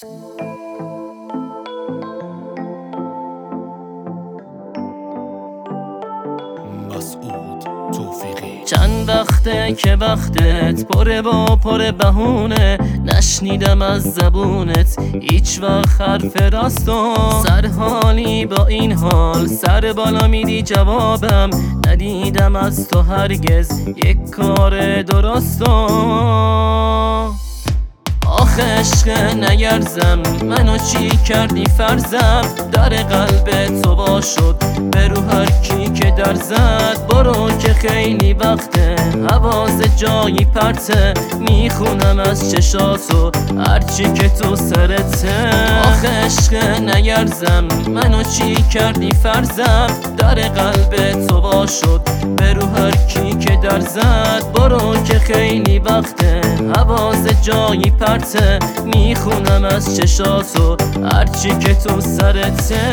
مسعود توفیقی. چند وقته که وقتت پره با پر بهونه، نشنیدم از زبونت هیچ وقت حرف راستو. سرحالی با این حال سر بالا میدی جوابم، ندیدم از تو هرگز یک کار درستو. آخه عشق نگرزم منو چی کردی فرزم، در قلب تو وا شد به رو هر کی که در زد. برو که خیلی وقته حواس جایی پرته، میخونم از چشاتو هرچی که تو سرته. آخه عشق نگرزم منو چی کردی فرزم، در قلب تو وا شد به رو هر کی که در زد. برو که خیلی وقته حواس جایی پرته، میخونم از چشاتو هرچی که تو سرته.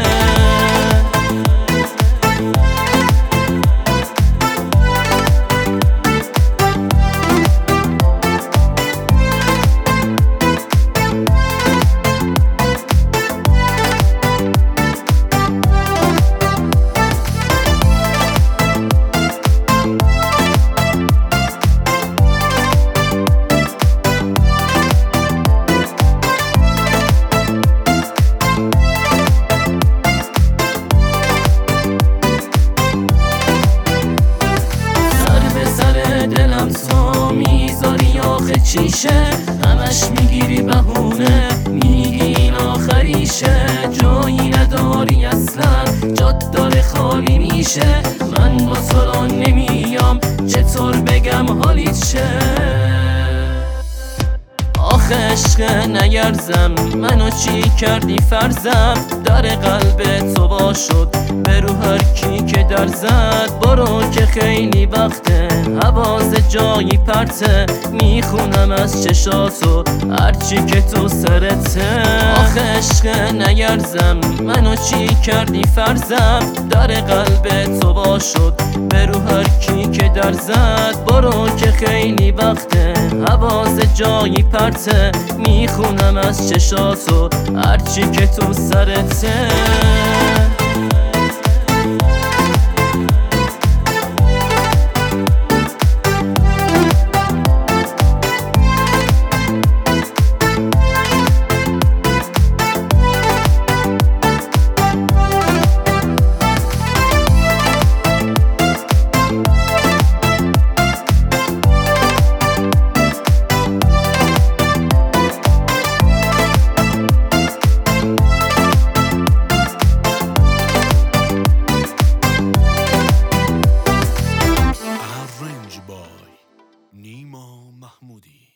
تو میذاری آخه چیشه، همش میگیری بهونه، میگی این آخریشه. جایی نداری اصلا، جات داره خالی میشه. من با تو را نمیام، چطور بگم حالیت شه. آخه عشق نگرزم منو چی کردی فرزم، در قلب تو وا شد به رو هر کی که در زد. برو که خیلی وقته حواس جایی پرته، میخونم از چشاتو هرچی که تو سرته. آخه عشق نگرزم منو چی کردی فرزم، در قلب تو وا شد به رو هر کی که در زد. برو که خیلی وقته حواس جایی پرته، میخونم از چشاتو هرچی که تو سرته. نیما محمودی.